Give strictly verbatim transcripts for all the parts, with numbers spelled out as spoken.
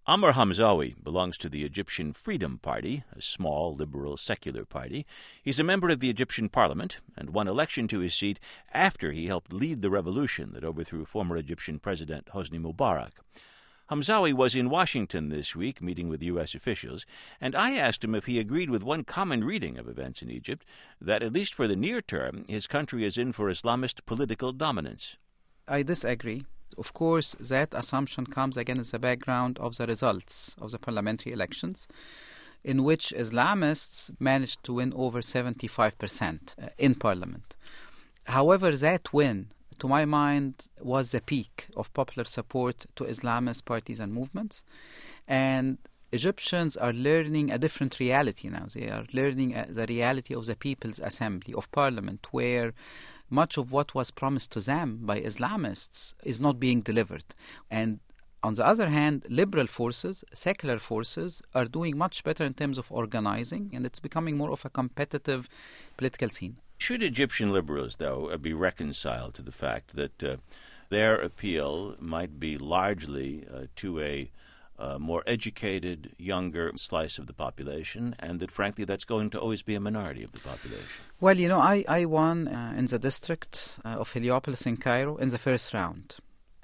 Amr Hamzawi belongs to the Egyptian Freedom Party, a small, liberal, secular party. He's a member of the Egyptian parliament and won election to his seat after he helped lead the revolution that overthrew former Egyptian President Hosni Mubarak. Hamzawi was in Washington this week meeting with U S officials, and I asked him if he agreed with one common reading of events in Egypt, that at least for the near term, his country is in for Islamist political dominance. I disagree. Of course, that assumption comes against the background of the results of the parliamentary elections, in which Islamists managed to win over seventy-five percent in parliament. However, that win, to my mind, was the peak of popular support to Islamist parties and movements. And Egyptians are learning a different reality now. They are learning the reality of the People's Assembly, of Parliament, where much of what was promised to them by Islamists is not being delivered. And on the other hand, liberal forces, secular forces, are doing much better in terms of organizing, and it's becoming more of a competitive political scene. Should Egyptian liberals, though, be reconciled to the fact that uh, their appeal might be largely uh, to a uh, more educated, younger slice of the population, and that, frankly, that's going to always be a minority of the population? Well, you know, I, I won uh, in the district uh, of Heliopolis in Cairo in the first round.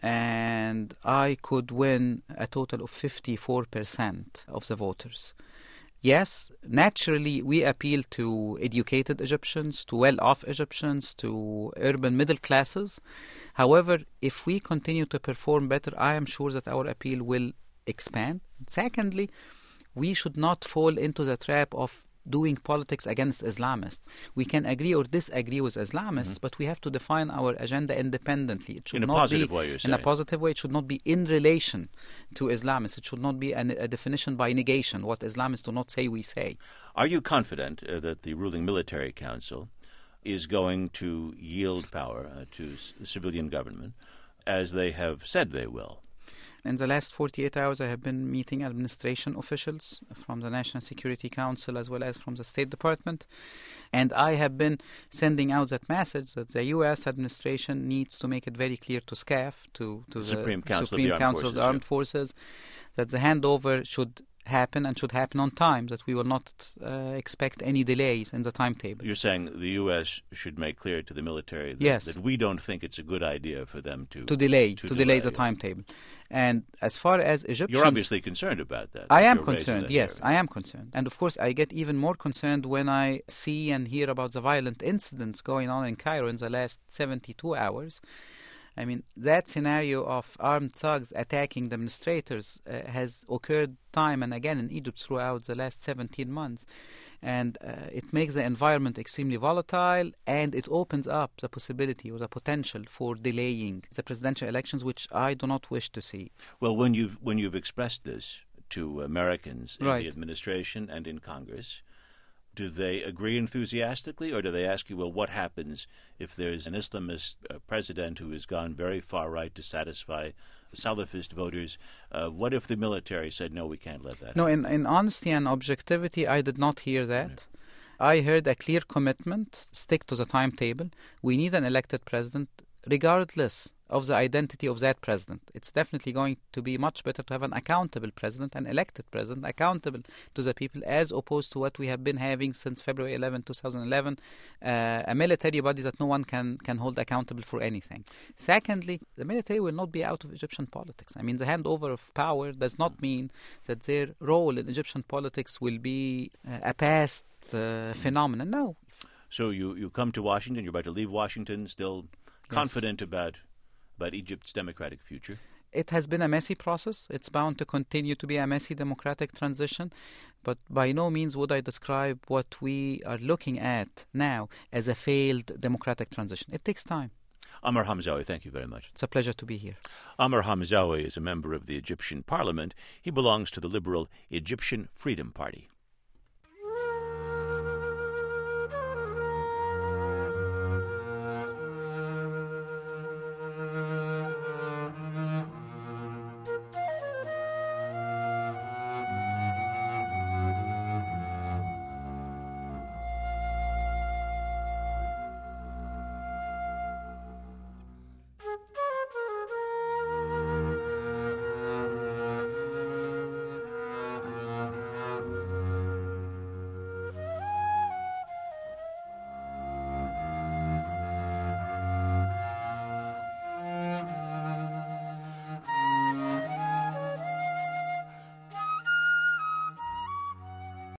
And I could win a total of fifty-four percent of the voters. Yes, naturally, we appeal to educated Egyptians, to well-off Egyptians, to urban middle classes. However, if we continue to perform better, I am sure that our appeal will expand. Secondly, we should not fall into the trap of doing politics against Islamists. We can agree or disagree with Islamists, mm-hmm. but we have to define our agenda independently. It should in a not positive be, way, you're saying. In a positive way. It should not be in relation to Islamists. It should not be an, a definition by negation, what Islamists do not say, we say. Are you confident uh, that the ruling military council is going to yield power uh, to c- civilian government, as they have said they will? In the last forty-eight hours, I have been meeting administration officials from the National Security Council as well as from the State Department. And I have been sending out that message that the U S administration needs to make it very clear to S C A F, to, to the, the Supreme Council, Supreme of, the Council Forces, of the Armed yeah. Forces, that the handover should happen and should happen on time, that we will not uh, expect any delays in the timetable. You're saying the U S should make clear to the military that, yes. that we don't think it's a good idea for them to... To delay, to, to delay, delay the yeah. timetable. And as far as Egyptians... You're obviously concerned about that. I that am you're concerned, yes, area. I am concerned. And of course, I get even more concerned when I see and hear about the violent incidents going on in Cairo in the last seventy-two hours. I mean, that scenario of armed thugs attacking demonstrators uh, has occurred time and again in Egypt throughout the last seventeen months. And uh, it makes the environment extremely volatile, and it opens up the possibility or the potential for delaying the presidential elections, which I do not wish to see. Well, when you've, when you've expressed this to Americans in right. the administration and in Congress, do they agree enthusiastically, or do they ask you, well, what happens if there's an Islamist uh, president who has gone very far right to satisfy Salafist voters? Uh, what if the military said, no, we can't let that No, happen? in, in honesty and objectivity, I did not hear that. Yeah. I heard a clear commitment, stick to the timetable. We need an elected president, regardless of the identity of that president. It's definitely going to be much better to have an accountable president, an elected president, accountable to the people, as opposed to what we have been having since February eleventh, twenty eleven, uh, a military body that no one can, can hold accountable for anything. Secondly, the military will not be out of Egyptian politics. I mean, the handover of power does not mean that their role in Egyptian politics will be uh, a past uh, phenomenon. No. So you, you come to Washington, you're about to leave Washington, still confident yes. about... about Egypt's democratic future? It has been a messy process. It's bound to continue to be a messy democratic transition. But by no means would I describe what we are looking at now as a failed democratic transition. It takes time. Amr Hamzawi, thank you very much. It's a pleasure to be here. Amr Hamzawi is a member of the Egyptian parliament. He belongs to the liberal Egyptian Freedom Party.